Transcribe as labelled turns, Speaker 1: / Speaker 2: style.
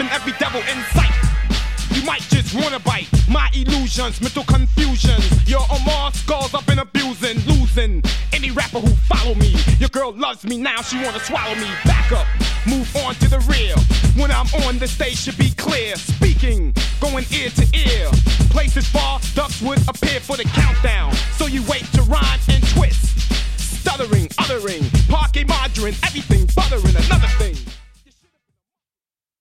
Speaker 1: trapping every devil in sight. You might just wanna bite my illusions, mental confusions. Your Omar skulls up and abusing, losing any rapper who follow me. Your girl loves me now, she wanna swallow me. Back up, move on to the rear. When I'm on the stage, should be clear. Speaking, going ear to ear. Places far, ducks would appear for the countdown. So you wait to rhyme and twist. Stuttering, uttering, parking, margarine, everything buttering.